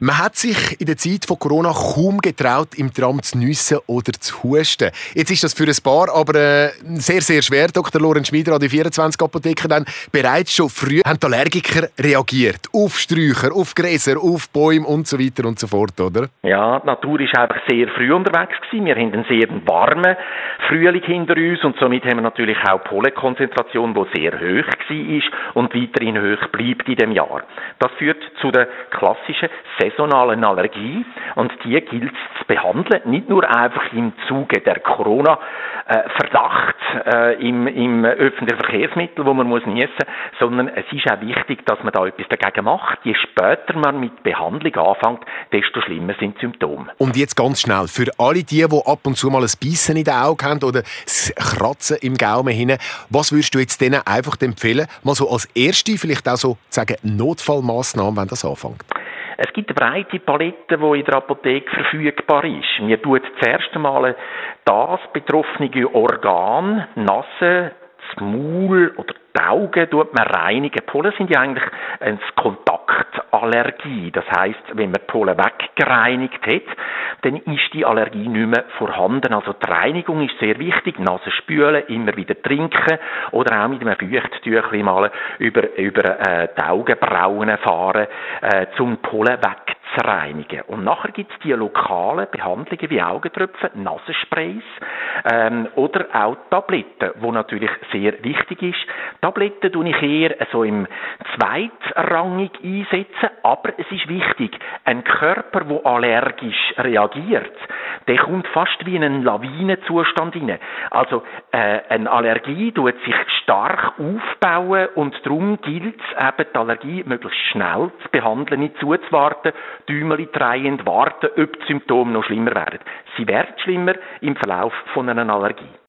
Man hat sich in der Zeit von Corona kaum getraut, im Tram zu niessen oder zu husten. Jetzt ist das für ein paar aber sehr, sehr schwer. Dr. Lorenz Schmieder, die 24 Apotheker, dann bereits schon früh haben die Allergiker reagiert. Auf Sträucher, auf Gräser, auf Bäume und so weiter und so fort, oder? Ja, die Natur war einfach sehr früh unterwegs gewesen. Wir haben einen sehr warmen Frühling hinter uns und somit haben wir natürlich auch Pollenkonzentration, die sehr hoch war und weiterhin hoch bleibt in diesem Jahr. Das führt zu der klassischen saisonalen Allergie und die gilt es zu behandeln, nicht nur einfach im Zuge der Corona-Verdacht im öffentlichen Verkehrsmittel, wo man muss niessen, sondern es ist auch wichtig, dass man da etwas dagegen macht. Je später man mit Behandlung anfängt, desto schlimmer sind die Symptome. Und jetzt ganz schnell, für alle die ab und zu mal ein Bissen in den Augen haben oder das Kratzen im Gaumen hinein, was würdest du jetzt denen einfach empfehlen, mal so als erste, vielleicht auch so sagen, Notfallmaßnahmen, wenn das anfängt? Es gibt eine breite Palette, die in der Apotheke verfügbar ist. Wir tun zuerst einmal das betroffene Organ, Nase, das Maul oder die Augen reinigen. Pollen sind ja eigentlich eine Kontaktallergie. Das heisst, wenn man Pollen weggereinigt hat, dann ist die Allergie nicht mehr vorhanden. Also die Reinigung ist sehr wichtig. Nase spülen, immer wieder trinken oder auch mit einem Feuchttüchlein mal über die Augenbrauen fahren, zum Pollen wegzureinigen. Und nachher gibt es die lokalen Behandlungen wie Augentröpfen, Nasensprays oder auch Tabletten, wo natürlich sehr wichtig ist. Tabletten tue ich eher so im zweitrangig einsetzen, aber es ist wichtig, ein Körper, der allergisch reagiert, der kommt fast wie in einen Lawinenzustand hinein. Also eine Allergie tut sich stark aufbauen und darum gilt es eben, die Allergie möglichst schnell zu behandeln, nicht zuzuwarten, Däumchen drehend warten, ob die Symptome noch schlimmer werden. Sie werden schlimmer im Verlauf von einer Allergie.